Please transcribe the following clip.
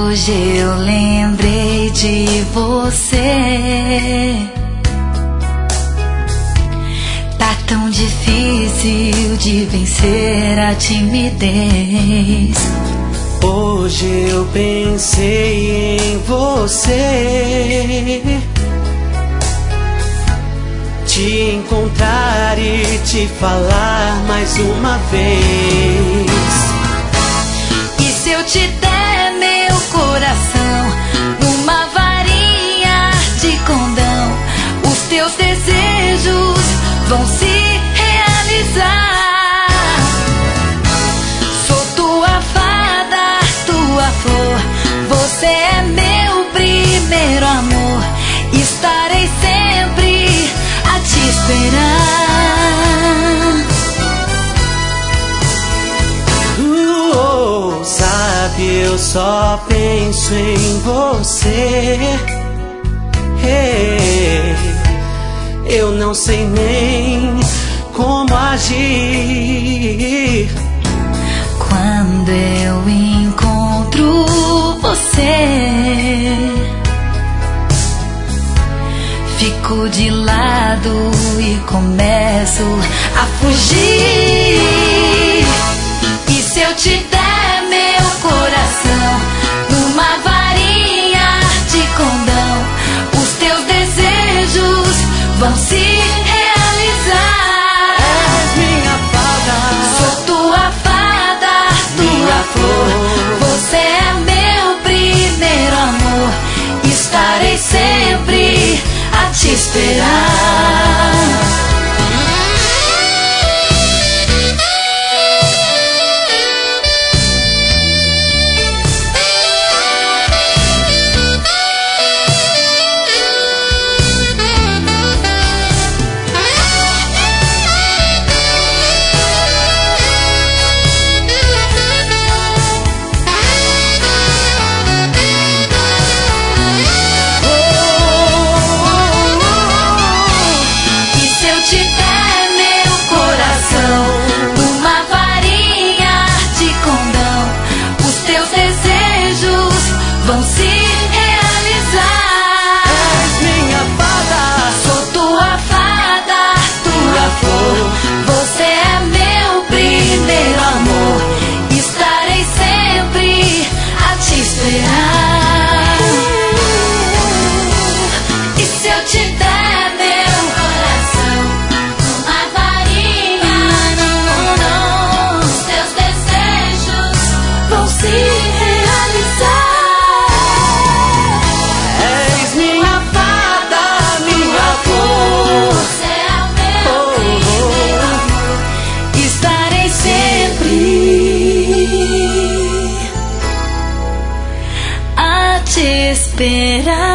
Hoje eu lembrei de você. Tá tão difícil de vencer a timidez. Hoje eu pensei em você, te encontrar e te falar mais uma vez. E se eu te der meu coração numa varinha de condão, os teus desejos vão se realizar. Sou tua fada, tua flor, você é meu primeiro amor. Estarei sempre a te esperar. Sabe, eu só penso em você. Eu não sei nem como agir quando eu encontro você. Fico de lado e começo a fugir. E se eu te der meu coração numa varinha de condão, os teus desejos vão se realizar. És minha fada, sou tua fada, tua flor, você é meu primeiro amor. Estarei sempre a te esperar. Vão se realizar. és minha fada, sou tua fada, tua flor, você é meu primeiro amor. Estarei sempre a te esperar. E se eu te der meu coração numa varinha, não, os teus desejos vão se realizar. Esperar.